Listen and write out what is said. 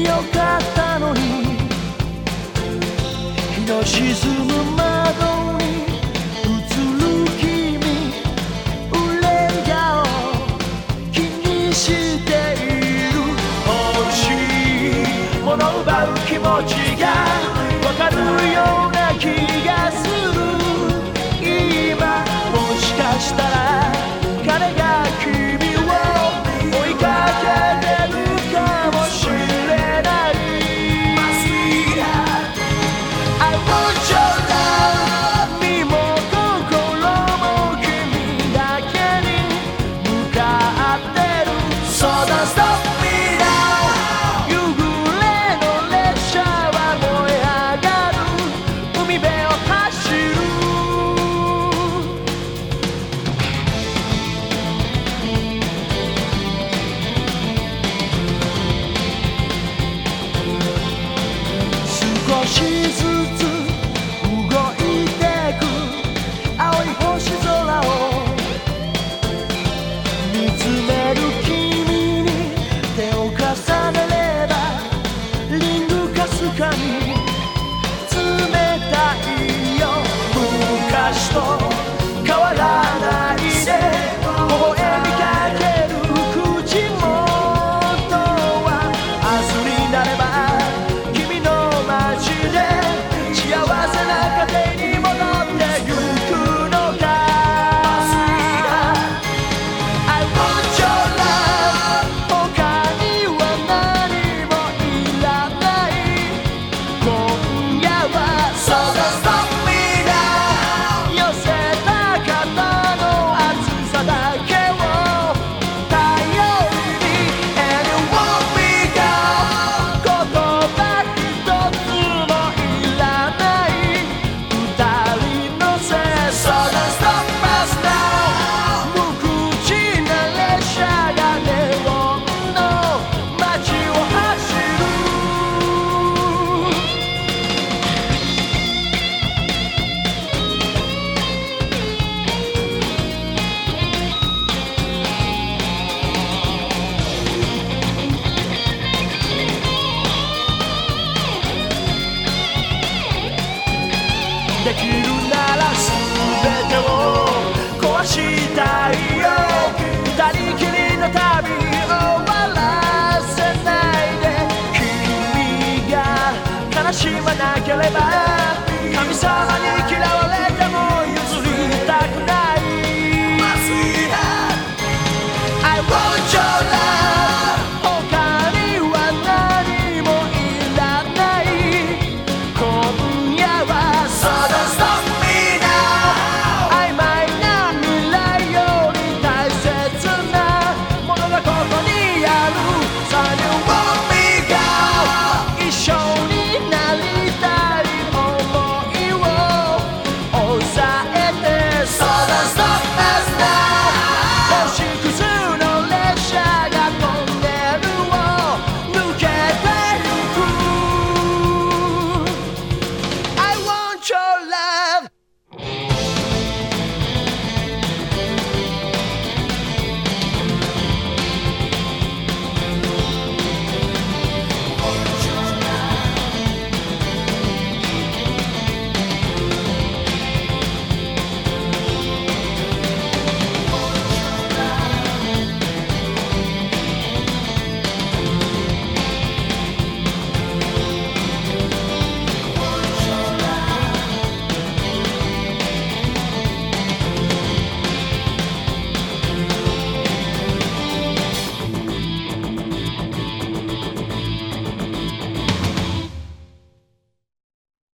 よかったのに日の沈む窓に映る君憂い顔気にしている欲しいものを奪う気持ちがわかるような気がする今もしかしたら彼が君を追いかけてるかもしれない I want your love 身も心も君だけに向かってる So don't stop me now 夕暮れの列車は燃え上がる海辺を走る少しずつ動いてく青い星空を見つめる君に手を重ねればリングかすかに冷たいよ昔と変わらないで微笑みかける口元は明日になれば君の街で幸せな家庭に戻ってゆくのか I want your love 他には何もいらない今夜は So don't stop me now 寄せた肩の熱さだけを頼りに And you won't be gone 言葉一つもいらない二人のせい So don't stop us now 無口な列車がネオンの街を走るできるなら全てを壊したいよ二人きりの旅終わらせないで君が悲しまなければ神様に